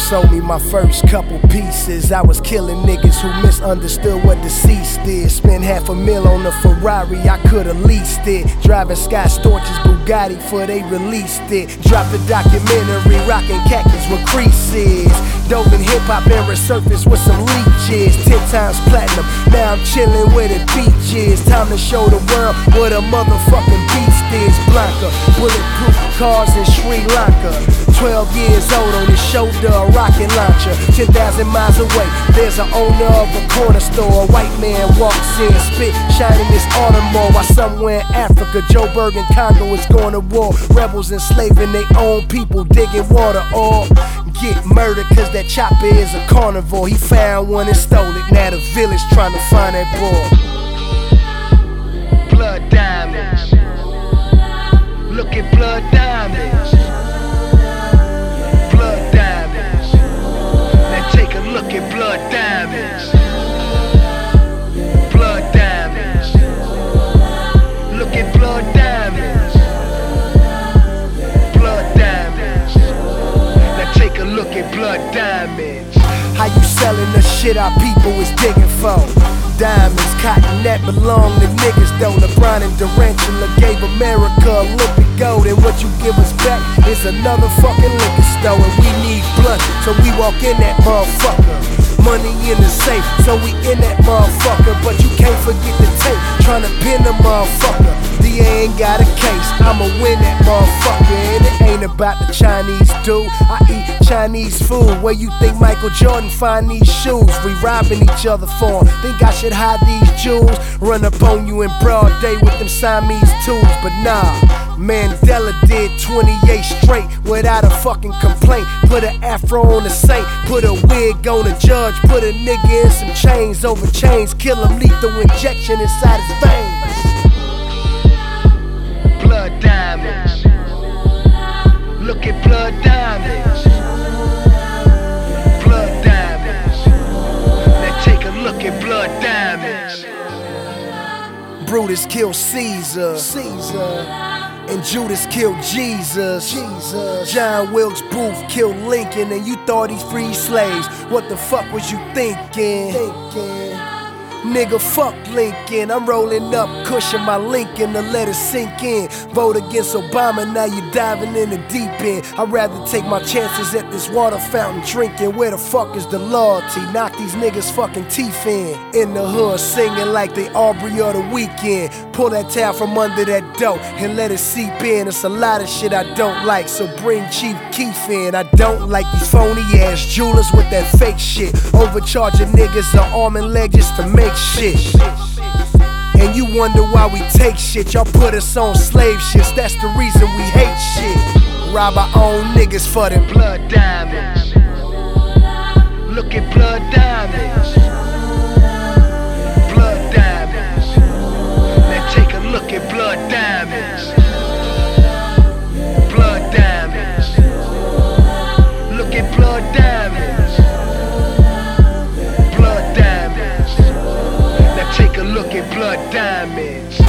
sold me my first couple pieces. I was killing niggas who misunderstood what deceased is. Spent $500,000 on a Ferrari, I could've leased it. Driving Scott Storch's Bugatti before they released it. Dropped a documentary, rocking khakis with creases. Dove in hip-hop and resurfaced with some leeches. 10 times platinum, now I'm chillin' where the beach is. Time to show the world what a motherfucking beast is. Blanca, bulletproof cars in Sri Lanka. 12 years old on his shoulder, a rocket launcher. 10,000 miles away, there's an owner of a corner store. A white man walks in, spit shining his Audemars. While somewhere in Africa, Joburg and Congo is going to war. Rebels enslaving their own people, digging water or get murdered cause that chopper is a carnivore. He found one and stole it, now the village trying to find that boy. Blood diamonds, look at blood diamonds. Blood diamonds, now take a look at blood diamonds. Blood diamonds, look at blood diamonds. Blood diamonds, now take a look at blood diamonds. How you selling the shit our people is digging for? Diamonds, cotton that belong to niggas though. LeBron and Durantula gave America Olympic gold, and what you give us back is another fucking liquor store. And we need blood, so we walk in that motherfucker. Money in the safe, so we in that motherfucker. But you can't forget the tape, tryna pin the motherfucker. DA ain't got a case, I'ma win that motherfucker. And it ain't about the Chinese dude, I eat Chinese food. Where you think Michael Jordan find these shoes? We robbing each other for 'em. Think I should hide these jewels? Run up on you in broad day with them Siamese tools. But nah, Mandela did 28 straight without a fucking complaint. Put an afro on the saint, put a wig on the judge, put a nigga in some chains over chains, kill him, lethal injection inside his veins. Blood diamonds, look at blood diamonds. Blood diamonds, now take a look at blood diamonds. Brutus killed Caesar, and Judas killed Jesus. John Wilkes Booth killed Lincoln, and you thought he freed slaves. What the fuck was you thinking? Nigga, fuck Lincoln. I'm rolling up, cushion my Lincoln to let it sink in. Vote against Obama, now you diving in the deep end. I'd rather take my chances at this water fountain drinking. Where the fuck is the loyalty? Knock these niggas fucking teeth in the hood, singing like they Aubrey or The Weeknd. Pull that towel from under that dough and let it seep in. It's a lot of shit I don't like, so bring Chief Keef in. I don't like these phony ass jewelers with that fake shit, overcharging niggas an arm and leg just to make shit. And you wonder why we take shit. Y'all put us on slave ships, that's the reason we hate shit. Rob our own niggas for them blood diamonds. Look at blood diamonds. Blood diamonds, now take a look at blood diamonds. Blood diamonds, look at blood diamonds. Blood diamonds, now take a look at blood diamonds.